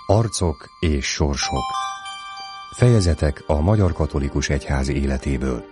Arcok és sorsok. Fejezetek a Magyar Katolikus Egyház életéből.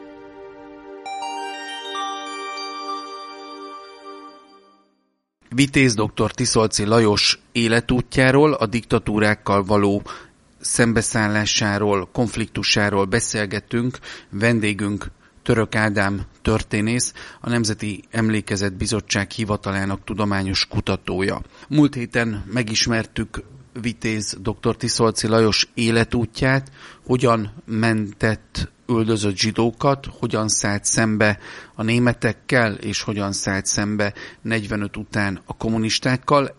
Vitéz dr. Tiszolczy Lajos életútjáról, a diktatúrákkal való szembeszállásáról, konfliktusáról beszélgetünk. Vendégünk Török Ádám történész, a Nemzeti Emlékezet Bizottság hivatalának tudományos kutatója. Múlt héten megismertük Vitéz dr. Tiszolczy Lajos életútját, hogyan mentett üldözött zsidókat, hogyan szállt szembe a németekkel, és hogyan szállt szembe 45 után a kommunistákkal.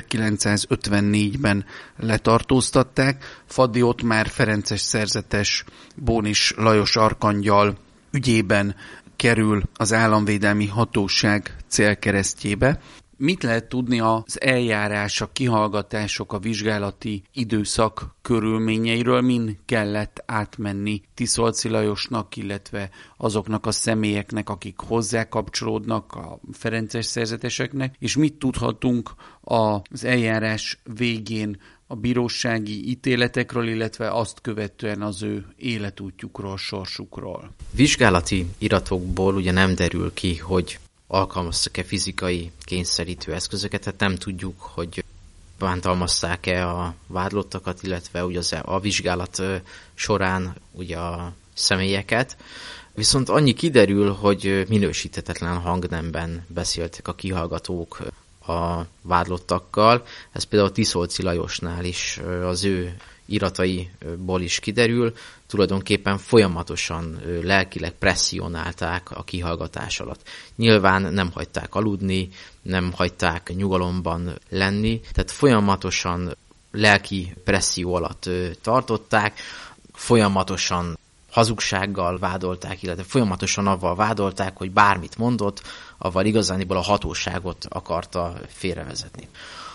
1954-ben letartóztatták. Faddy Ottmár ferences szerzetes Bónis Lajos arkangyal ügyében kerül az államvédelmi hatóság célkeresztjébe. Mit lehet tudni az eljárás, a kihallgatások, a vizsgálati időszak körülményeiről, min kellett átmenni Tiszolczy Lajosnak, illetve azoknak a személyeknek, akik hozzá kapcsolódnak, a ferences szerzeteseknek, és mit tudhatunk az eljárás végén a bírósági ítéletekről, illetve azt követően az ő életútjukról, sorsukról? Vizsgálati iratokból ugye nem derül ki, hogy alkalmaztak-e fizikai kényszerítő eszközöket, tehát nem tudjuk, hogy bántalmazták-e a vádlottakat, illetve ugye a vizsgálat során ugye a személyeket. Viszont annyi kiderül, hogy minősíthetetlen hangnemben beszéltek a kihallgatók a vádlottakkal. Ez például Tiszolczy Lajosnál is az ő irataiból is kiderül, tulajdonképpen folyamatosan lelkileg presszionálták a kihallgatás alatt. Nyilván nem hagyták aludni, nem hagyták nyugalomban lenni, tehát folyamatosan lelki presszió alatt tartották, folyamatosan hazugsággal vádolták, illetve folyamatosan avval vádolták, hogy bármit mondott, avval igazániból a hatóságot akarta félrevezetni.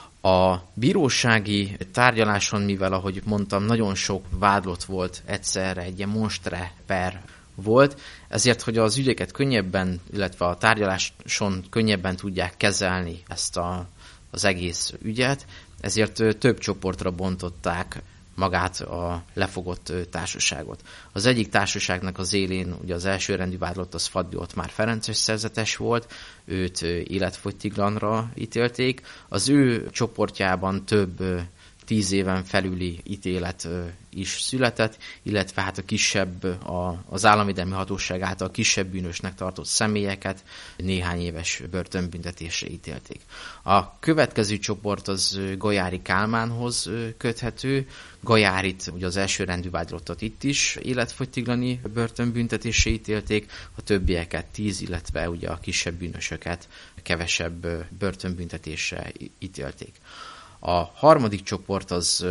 A bírósági tárgyaláson, mivel ahogy mondtam, nagyon sok vádlott volt egyszerre, egy ilyen monstre per volt, ezért, hogy az ügyeket könnyebben, illetve a tárgyaláson könnyebben tudják kezelni ezt az egész ügyet, ezért több csoportra bontották magát a lefogott társaságot. Az egyik társaságnak az élén ugye az elsőrendű vádlott az Faddy Ottmár ferences szerzetes volt, őt életfogytiglanra ítélték. Az ő csoportjában több 10 éven felüli ítélet is született, illetve hát a kisebb, az államvédelmi hatóság által kisebb bűnösnek tartott személyeket néhány éves börtönbüntetésre ítélték. A következő csoport az Golyári Kálmánhoz köthető. Golyárit, ugye az elsőrendű vádlottat itt is életfogytiglani börtönbüntetésre ítélték, a többieket 10, illetve ugye a kisebb bűnösöket kevesebb börtönbüntetésre ítélték. A harmadik csoport az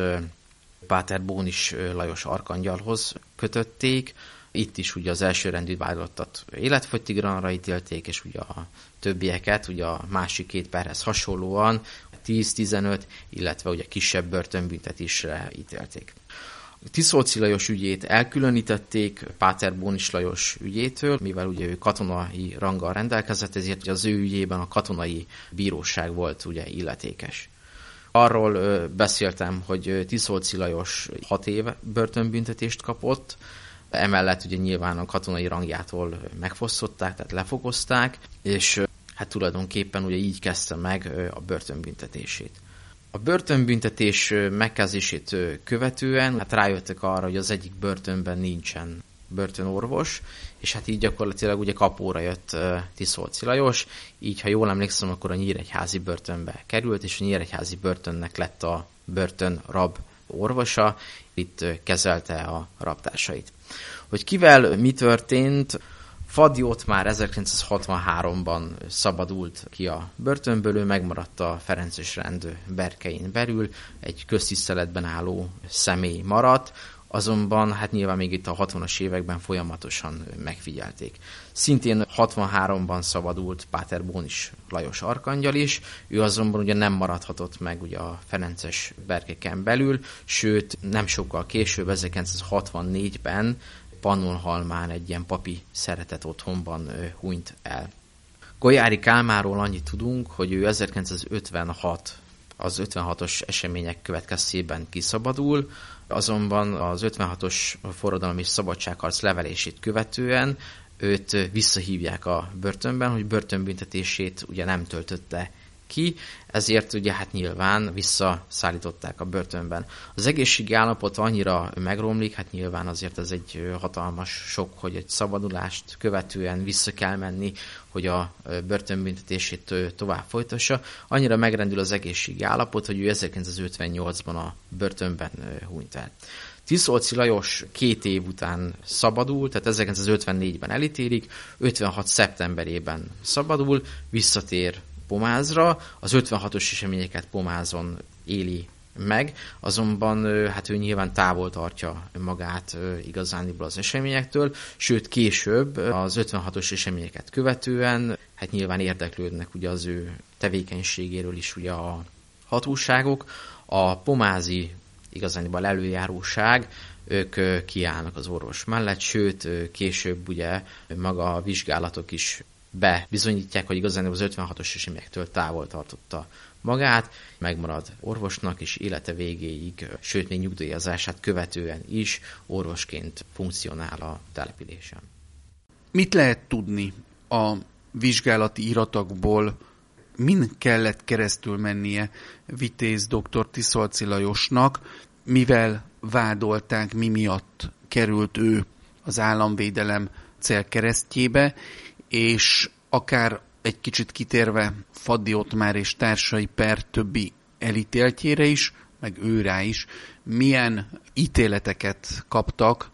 Páter Bónis Lajos arkangyalhoz kötötték. Itt is ugye az elsőrendű vádlottat életfogytiglanra ítélték, és ugye a többieket ugye a másik két perhez hasonlóan 10-15, illetve ugye kisebb börtönbüntetésre ítélték. Tiszolczy Lajos ügyét elkülönítették Páter Bónis Lajos ügyétől, mivel ugye ő katonai ranggal rendelkezett, ezért az ő ügyében a katonai bíróság volt ugye illetékes. Arról beszéltem, hogy Tiszolczy Lajos 6 év börtönbüntetést kapott, emellett ugye nyilván a katonai rangjától megfosztották, tehát lefogozták, és hát tulajdonképpen ugye így kezdte meg a börtönbüntetését. A börtönbüntetés megkezdését követően hát rájöttek arra, hogy az egyik börtönben nincsen börtönorvos, és hát így gyakorlatilag ugye kapóra jött Tiszolczy Lajos, így ha jól emlékszem, akkor a nyíregyházi börtönbe került, és a nyíregyházi börtönnek lett a börtönrab orvosa, itt kezelte a rabtársait. Hogy kivel mi történt, Faddy Ottmár 1963-ban szabadult ki a börtönből, ő megmaradt a ferences rend berkein belül, egy köztiszteletben álló személy maradt, azonban hát nyilván még itt a 60-as években folyamatosan megfigyelték. Szintén 63-ban szabadult Páter Bónis Lajos arkangyal is, ő azonban ugye nem maradhatott meg ugye a ferences berkeken belül, sőt nem sokkal később, 1964-ben Pannonhalmán egy ilyen papi szeretet otthonban hunyt el. Golyári Kálmánról annyit tudunk, hogy ő 1956 az 56-os események következtében kiszabadul, azonban az 56-os forradalmi szabadságharc levelését követően őt visszahívják a börtönben, hogy börtönbüntetését ugye nem töltötte ki, ezért ugye hát nyilván visszaszállították a börtönben. Az egészségi állapot annyira megromlik, hát nyilván azért ez egy hatalmas sok, hogy egy szabadulást követően vissza kell menni, hogy a börtönbüntetését tovább folytassa. Annyira megrendül az egészségi állapot, hogy ő 1958-ban a börtönben hunyt el. Tiszolczy Lajos 2 év után szabadul, tehát 1954-ben elítélik, 56. szeptemberében szabadul, visszatér Pomázra, az 56-os eseményeket Pomázon éli meg, azonban hát ő nyilván távol tartja magát igazániból az eseményektől, sőt később az 56-os eseményeket követően hát nyilván érdeklődnek ugye az ő tevékenységéről is ugye a hatóságok, a pomázi igazániból előjáróság, ők kiállnak az orvos mellett, sőt később ugye maga a vizsgálatok is bebizonyítják, hogy igazán az 56-os eseményektől távol tartotta magát, megmarad orvosnak, és élete végéig, sőt még nyugdíjazását követően is orvosként funkcionál a településen. Mit lehet tudni a vizsgálati iratokból, min kellett keresztül mennie Vitéz dr. Tiszolczy Lajosnak, mivel vádolták, mi miatt került ő az államvédelem célkeresztjébe, és akár egy kicsit kitérve Faddy Ottmár és társai per többi elítéltjére is, meg őrá is, milyen ítéleteket kaptak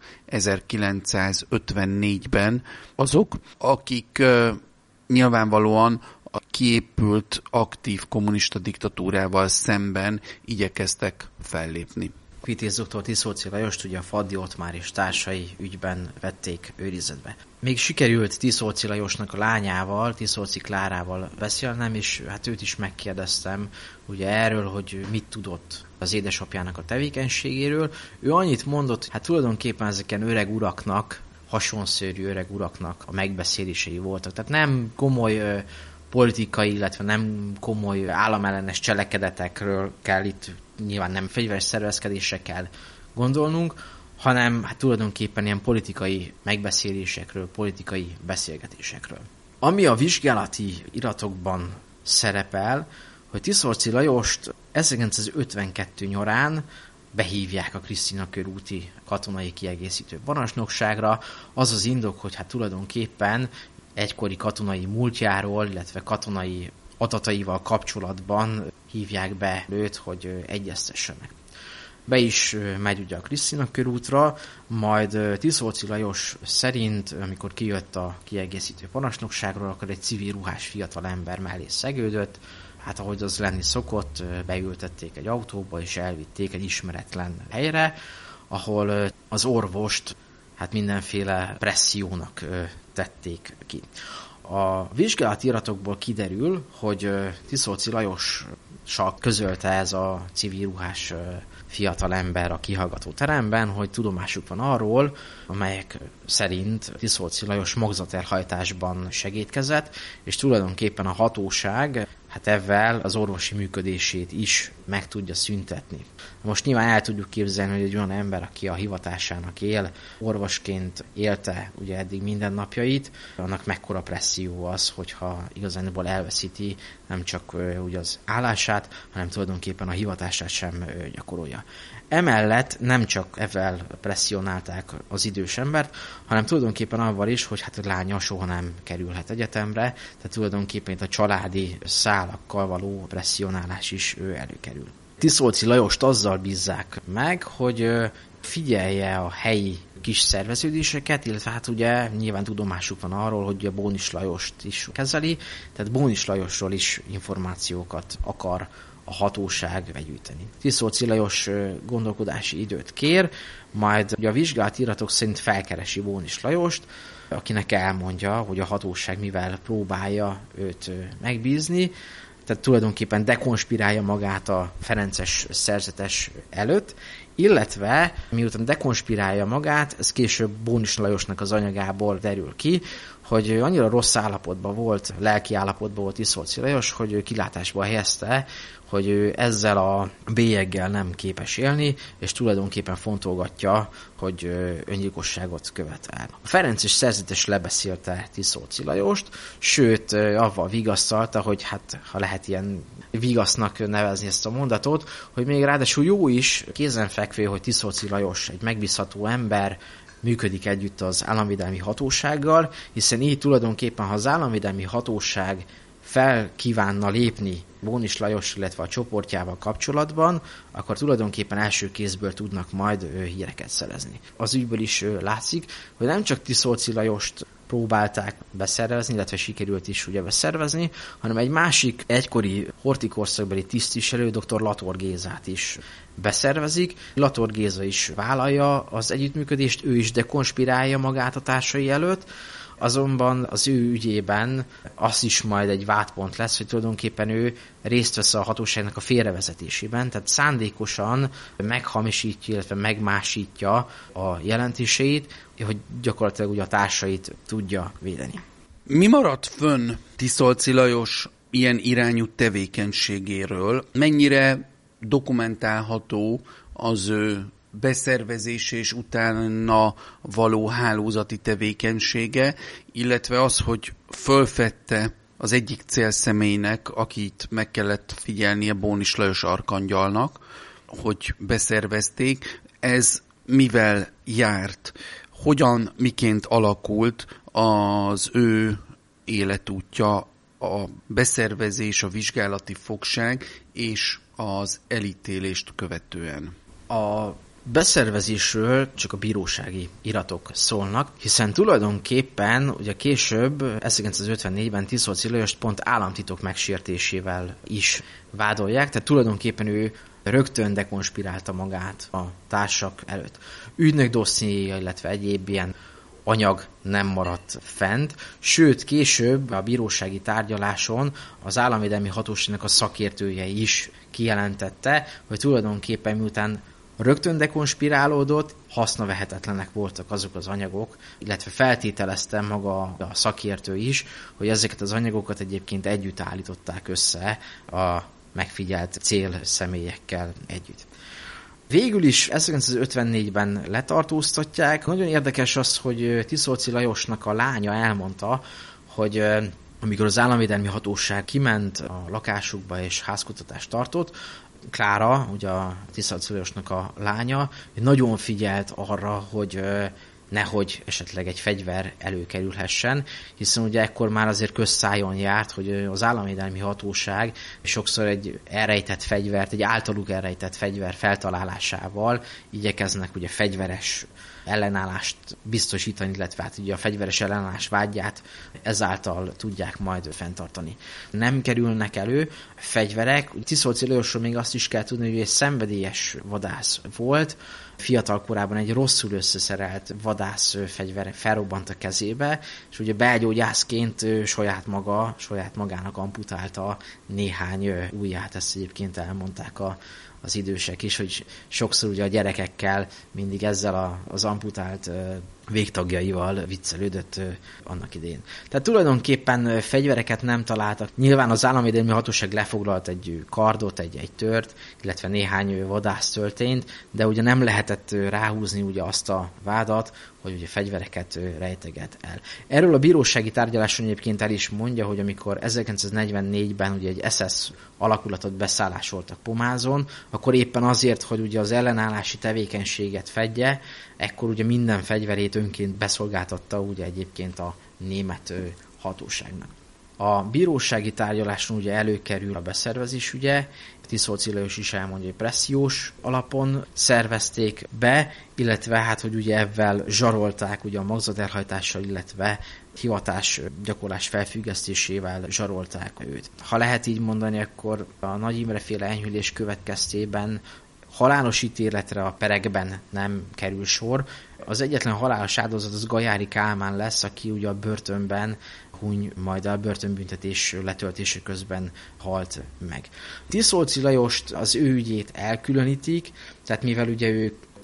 1954-ben azok, akik nyilvánvalóan a kiépült aktív kommunista diktatúrával szemben igyekeztek fellépni. Vitéz dr. Tiszolczy Lajost ugye a Faddy Ottmár és társai ügyben vették őrizetbe. Még sikerült Tiszolczy Lajosnak a lányával, Tiszolczy Klárával beszélnem, és hát őt is megkérdeztem ugye erről, hogy mit tudott az édesapjának a tevékenységéről. Ő annyit mondott, hát tulajdonképpen ezeken öreg uraknak, hasonszörű öreg uraknak a megbeszélései voltak. Tehát nem komoly politikai, illetve nem komoly államellenes cselekedetekről kell itt, nyilván nem fegyveres szervezkedésre kell gondolnunk, hanem hát tulajdonképpen ilyen politikai megbeszélésekről, politikai beszélgetésekről. Ami a vizsgálati iratokban szerepel, hogy Tiszolczy Lajost 1952 nyarán behívják a Krisztina körúti katonai kiegészítő parancsnokságra. Az az indok, hogy hát tulajdonképpen egykori katonai múltjáról, illetve katonai adataival kapcsolatban hívják be őt, hogy egyeztessenek. Be is megy ugye a Krisztina körútra, majd Tiszolczy Lajos szerint, amikor kijött a kiegészítő parancsnokságról, akkor egy civil ruhás fiatal ember mellé szegődött, hát ahogy az lenni szokott, beültették egy autóba, és elvitték egy ismeretlen helyre, ahol az orvost hát mindenféle pressziónak tették ki. A vizsgálati iratokból kiderül, hogy Tiszolczy Lajossal közölte ez a civil ruhás fiatal ember a kihallgató teremben, hogy tudomásuk van arról, amelyek szerint Tiszolczy Lajos magzatelhajtásban segédkezett, és tulajdonképpen a hatóság hát ezzel az orvosi működését is meg tudja szüntetni. Most nyilván el tudjuk képzelni, hogy egy olyan ember, aki a hivatásának él, orvosként élte ugye eddig mindennapjait, annak mekkora presszió az, hogyha igazából elveszíti nem csak ugye az állását, hanem tulajdonképpen a hivatását sem gyakorolja. Emellett nem csak ezzel presszionálták az idős embert, hanem tulajdonképpen avval is, hogy hát a lánya soha nem kerülhet egyetemre, tehát tulajdonképpen itt a családi szálakkal való presszionálás is előkerül. Tiszolczy Lajost azzal bízzák meg, hogy figyelje a helyi kis szerveződéseket, illetve hát ugye nyilván tudomásuk van arról, hogy a Bónis Lajost is kezeli, tehát Bónis Lajosról is információkat akar a hatóság begyűjteni. Tiszolczy Lajos gondolkodási időt kér, majd ugye a vizsgálati iratok szerint felkeresi Bónis Lajost, akinek elmondja, hogy a hatóság mivel próbálja őt megbízni, tehát tulajdonképpen dekonspirálja magát a ferences szerzetes előtt, illetve miután dekonspirálja magát, ez később Bónis Lajosnak az anyagából derül ki, hogy annyira rossz állapotban volt, lelki állapotban volt Tiszolci Lajos, hogy ő kilátásba helyezte, hogy ő ezzel a bélyeggel nem képes élni, és tulajdonképpen fontolgatja, hogy öngyilkosságot követ el. A ferences szerzetes lebeszélte Tiszolci Lajost, sőt, avval vigasztalta, hogy hát, ha lehet ilyen vigasznak nevezni ezt a mondatot, hogy még ráadásul jó is, kézenfekvő, hogy Tiszolci Lajos egy megbízható ember, működik együtt az államvédelmi hatósággal, hiszen így tulajdonképpen, ha az államvédelmi hatóság fel kívánna lépni Bónis Lajos, illetve a csoportjával kapcsolatban, akkor tulajdonképpen első kézből tudnak majd híreket szerezni. Az ügyből is látszik, hogy nem csak Tiszolci Lajost próbálták beszervezni, illetve sikerült is ugye beszervezni, hanem egy másik egykori horthy-korszakbeli tisztviselő, dr. Lator Gézát is beszervezik. Lator Géza is vállalja az együttműködést, ő is dekonspirálja magát a társai előtt, azonban az ő ügyében az is majd egy vádpont lesz, hogy tulajdonképpen ő részt vesz a hatóságnak a félrevezetésében, tehát szándékosan meghamisítja, illetve megmásítja a jelentéseit, hogy gyakorlatilag ugye a társait tudja védeni. Mi maradt fönn Tiszolci Lajos ilyen irányú tevékenységéről? Mennyire dokumentálható az ő beszervezés és utána való hálózati tevékenysége, illetve az, hogy fölfedte az egyik célszemélynek, akit meg kellett figyelnie Bónis Lajos arkangyalnak, hogy beszervezték. Ez mivel járt? Hogyan, miként alakult az ő életútja, a beszervezés, a vizsgálati fogság és az elítélést követően? A beszervezésről csak a bírósági iratok szólnak, hiszen tulajdonképpen ugye később 1954-ben Tiszolci Lajost pont államtitok megsértésével is vádolják, tehát tulajdonképpen ő rögtön dekonspirálta magát a társak előtt. Ügynök dossziéja, illetve egyéb ilyen anyag nem maradt fent, sőt később a bírósági tárgyaláson az államvédelmi hatóságnak a szakértője is kijelentette, hogy tulajdonképpen miután rögtön dekonspirálódott, hasznavehetetlenek voltak azok az anyagok, illetve feltételezte maga a szakértő is, hogy ezeket az anyagokat egyébként együtt állították össze a megfigyelt célszemélyekkel együtt. Végül is 1954-ben letartóztatják. Nagyon érdekes az, hogy Tiszolci Lajosnak a lánya elmondta, hogy amikor az államvédelmi hatóság kiment a lakásukba és házkutatást tartott, Klára, ugye a Tiszolci Lajosnak a lánya, nagyon figyelt arra, hogy nehogy esetleg egy fegyver előkerülhessen, hiszen ugye ekkor már azért közszájon járt, hogy az államvédelmi hatóság sokszor egy elrejtett fegyvert, egy általuk elrejtett fegyver feltalálásával igyekeznek ugye fegyveres ellenállást biztosítani, illetve hát ugye a fegyveres ellenállás vágyát ezáltal tudják majd fenntartani. Nem kerülnek elő fegyverek. Tiszolci Lajosról még azt is kell tudni, hogy egy szenvedélyes vadász volt, fiatal korában egy rosszul összeszerelt vadászfegyver felrobbant a kezébe, és ugye belgyógyászként saját magának amputálta néhány ujját, ezt egyébként elmondták az idősek is, hogy sokszor ugye a gyerekekkel mindig ezzel az amputált végtagjaival viccelődött annak idején. Tehát tulajdonképpen fegyvereket nem találtak. Nyilván az államvédelmi hatóság lefoglalt egy kardot, egy tört, illetve néhány vadásztöltényt, de ugye nem lehetett ráhúzni ugye azt a vádat, hogy ugye fegyvereket rejteget el. Erről a bírósági tárgyaláson egyébként el is mondja, hogy amikor 1944-ben ugye egy SS alakulatot beszállásoltak Pomázon, akkor éppen azért, hogy ugye az ellenállási tevékenységet fedje, ekkor ugye minden fegyverét önként beszolgáltatta ugye egyébként a német hatóságnak. A bírósági tárgyaláson ugye előkerül a beszervezés ügye, Tiszolci Lajos is elmondja, hogy pressziós alapon szervezték be, illetve hát, hogy ugye ebben zsarolták ugye a magzatelhajtással, illetve hivatás gyakorlás felfüggesztésével zsarolták őt. Ha lehet így mondani, akkor a Nagy Imre-féle enyhülés következtében halálos ítéletre a perekben nem kerül sor. Az egyetlen halálos áldozat az Gajári Kálmán lesz, aki ugye a börtönben huny, majd a börtönbüntetés letöltése közben halt meg. Tiszolci Lajost, az ő ügyét elkülönítik, tehát mivel ugye ő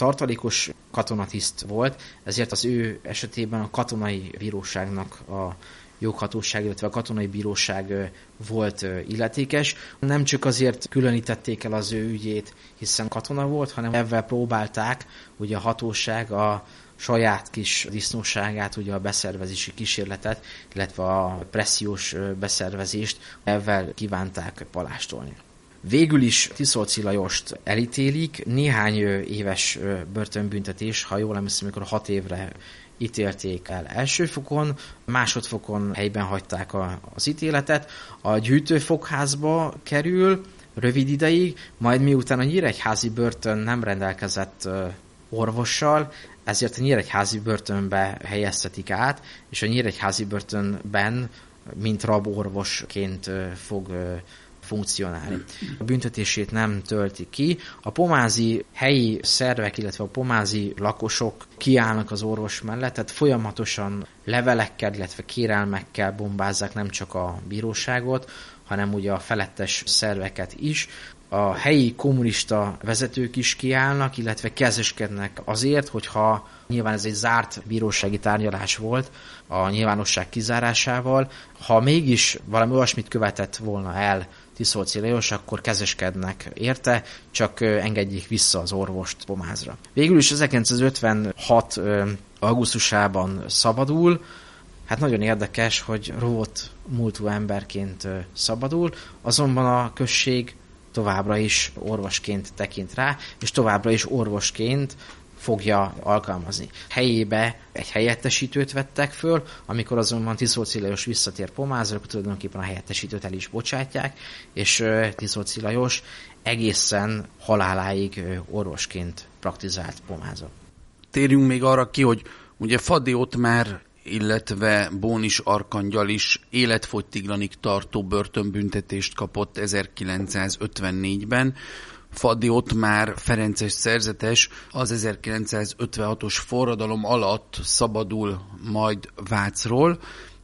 tartalékos katonatiszt volt, ezért az ő esetében a katonai bíróságnak a joghatóság, illetve a katonai bíróság volt illetékes. Nem csak azért különítették el az ő ügyét, hiszen katona volt, hanem ezzel próbálták ugye a hatóság a saját kis disznóságát, ugye a beszervezési kísérletet, illetve a pressziós beszervezést ezzel kívánták palástolni. Végül is Tiszolczy Lajost elítélik, néhány éves börtönbüntetés, ha jól emlékszem, amikor 6 évre ítélték el első fokon, másodfokon helyben hagyták az ítéletet, a gyűjtőfogházba kerül rövid ideig, majd miután a nyíregyházi börtön nem rendelkezett orvossal, ezért a nyíregyházi börtönbe helyeztetik át, és a nyíregyházi börtönben mint raborvosként fog funkcionálni. A büntetését nem tölti ki. A pomázi helyi szervek, illetve a pomázi lakosok kiállnak az orvos mellett, tehát folyamatosan levelekkel, illetve kérelmekkel bombázzák nem csak a bíróságot, hanem ugye a felettes szerveket is. A helyi kommunista vezetők is kiállnak, illetve kezeskednek azért, hogyha nyilván ez egy zárt bírósági tárgyalás volt a nyilvánosság kizárásával, ha mégis valami olyasmit követett volna el Tiszolczy Lajos, akkor kezeskednek érte, csak engedjék vissza az orvost Pomázra. Végül is 1956. augusztusában szabadul. Hát nagyon érdekes, hogy rovott múltú emberként szabadul, azonban a község továbbra is orvosként tekint rá, és továbbra is orvosként fogja alkalmazni. Helyébe egy helyettesítőt vettek föl, amikor azonban Tiszolczy Lajos visszatér Pomázra, akkor tulajdonképpen a helyettesítőt el is bocsátják, és Tiszolczy Lajos egészen haláláig orvosként praktizált Pomázon. Térjünk még arra ki, hogy ugye Fady Ottmár, illetve Bónis Arkangyal is életfogytiglanig tartó börtönbüntetést kapott 1954-ben. Fady Ottmár ferences szerzetes az 1956-os forradalom alatt szabadul majd Vácról.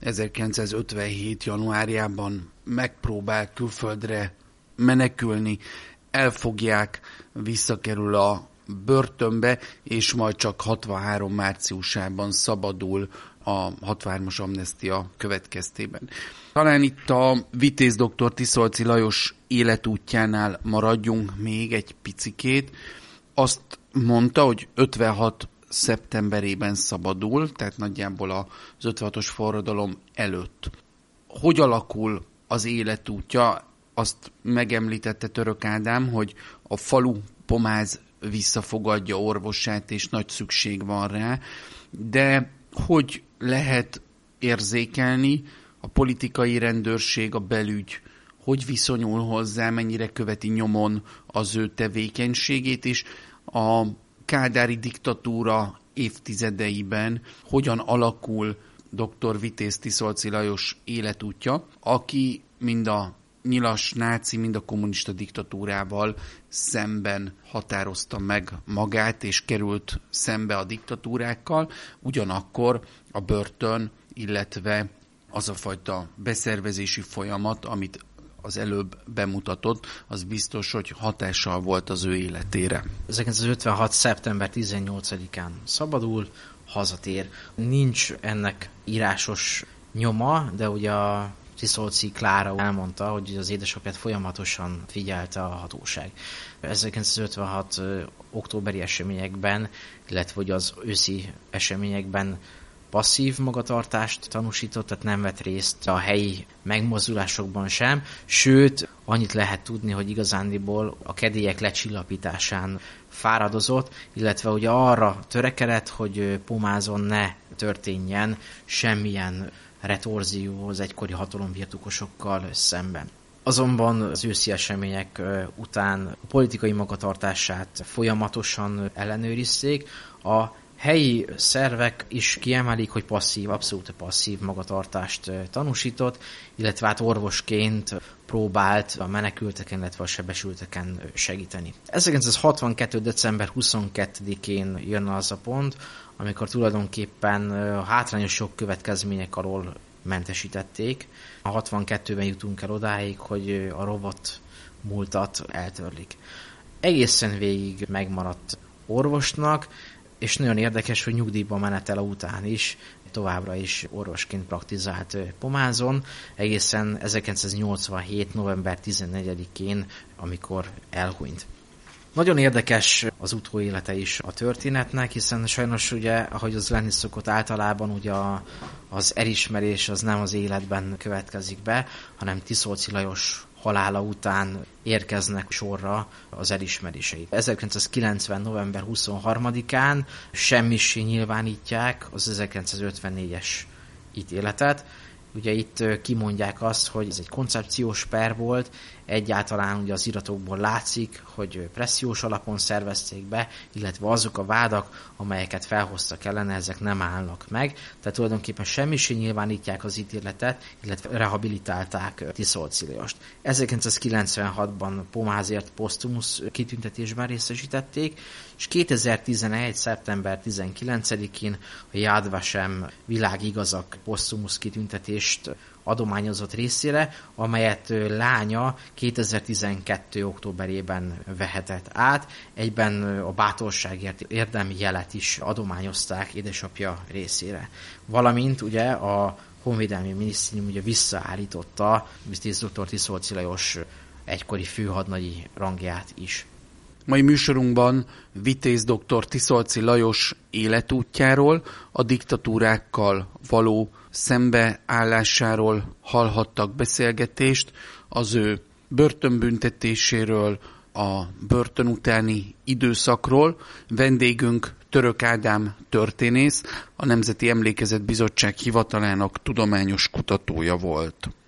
1957. januárjában megpróbál külföldre menekülni, elfogják, visszakerül a börtönbe, és majd csak 63. márciusában szabadul a 63-as amnestia következtében. Talán itt a Vitéz dr. Tiszolczy Lajos életútjánál maradjunk még egy picikét. Azt mondta, hogy 56 szeptemberében szabadul, tehát nagyjából az 56-os forradalom előtt. Hogy alakul az életútja? Azt megemlítette Török Ádám, hogy a falu Pomáz visszafogadja orvosát, és nagy szükség van rá, de hogy lehet érzékelni a politikai rendőrség, a belügy, hogy viszonyul hozzá, mennyire követi nyomon az ő tevékenységét, és a kádári diktatúra évtizedeiben hogyan alakul dr. Vitéz Tiszolczy Lajos életútja, aki mind a nyilas náci, mind a kommunista diktatúrával szemben határozta meg magát, és került szembe a diktatúrákkal, ugyanakkor a börtön, illetve az a fajta beszervezési folyamat, amit az előbb bemutatott, az biztos, hogy hatással volt az ő életére. 1956. szeptember 18-án szabadul, hazatér. Nincs ennek írásos nyoma, de ugye a Tiszolczy Klára elmondta, hogy az édesapját folyamatosan figyelte a hatóság. 1956. októberi eseményekben, illetve hogy az őszi eseményekben passzív magatartást tanúsított, tehát nem vett részt a helyi megmozdulásokban sem, sőt, annyit lehet tudni, hogy igazándiból a kedélyek lecsillapításán fáradozott, illetve ugye arra törekedett, hogy Pomázon ne történjen semmilyen retorzió az egykori hatalombirtokosokkal szemben. Azonban az őszi események után a politikai magatartását folyamatosan ellenőrizték. A helyi szervek is kiemelik, hogy abszolút passzív magatartást tanúsított, illetve hát orvosként próbált a menekülteken, illetve a sebesülteken segíteni. 1962. december 22-én jön az a pont, amikor tulajdonképpen a hátrányos jogkövetkezmények alól mentesítették. A 62-ben jutunk el odáig, hogy a rovott múltat eltörlik. Egészen végig megmaradt orvosnak, és nagyon érdekes, hogy nyugdíjba menetele után is továbbra is orvosként praktizált Pomázon, egészen 1987. november 14-én, amikor elhunyt. Nagyon érdekes az utóélete is a történetnek, hiszen sajnos ugye, ahogy az lenni szokott általában, ugye az elismerés az nem az életben következik be, hanem Tiszolczy Lajos halála után érkeznek sorra az elismerései. 1990. november 23-án semmissé nyilvánítják az 1954-es ítéletet. Ugye itt kimondják azt, hogy ez egy koncepciós per volt, egyáltalán ugye az iratokból látszik, hogy pressziós alapon szervezték be, illetve azok a vádak, amelyeket felhoztak ellene, ezek nem állnak meg. Tehát tulajdonképpen semmisé nyilvánítják az ítéletet, illetve rehabilitálták Tiszolczy Lajost. 1996-ban Pomázért posztumusz kitüntetésben részesítették, és 2011. szeptember 19-én a Yad Vashem világigazak posztumusz kitüntetést adományozott részére, amelyet lánya 2012. októberében vehetett át. Egyben a bátorságért érdemi jelet is adományozták édesapja részére. Valamint ugye a Honvédelmi Minisztérium ugye visszaállította Vitéz dr. Tiszolczy Lajos egykori főhadnagyi rangját is. Mai műsorunkban Vitéz dr. Tiszolczy Lajos életútjáról, a diktatúrákkal való szembeállásáról hallhattak beszélgetést, az ő börtönbüntetéséről, a börtön utáni időszakról. Vendégünk Török Ádám történész, a Nemzeti Emlékezet Bizottság hivatalának tudományos kutatója volt.